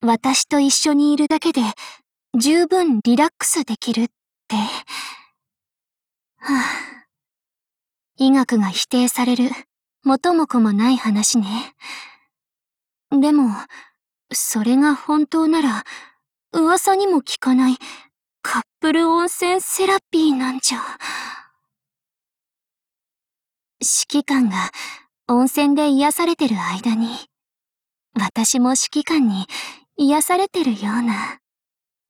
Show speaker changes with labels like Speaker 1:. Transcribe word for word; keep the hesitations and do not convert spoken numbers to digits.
Speaker 1: 私と一緒にいるだけで十分リラックスできるって。はあ、医学が否定される元も子もない話ね。でも、それが本当なら、噂にも聞かないカップル温泉セラピーなんじゃ。指揮官が温泉で癒されてる間に、私も指揮官に癒されてるような。